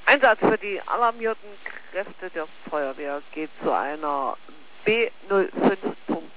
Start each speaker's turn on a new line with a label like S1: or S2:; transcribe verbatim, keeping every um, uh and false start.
S1: Einsatz für die alarmierten Kräfte der Feuerwehr geht zu einer B null fünf Punkt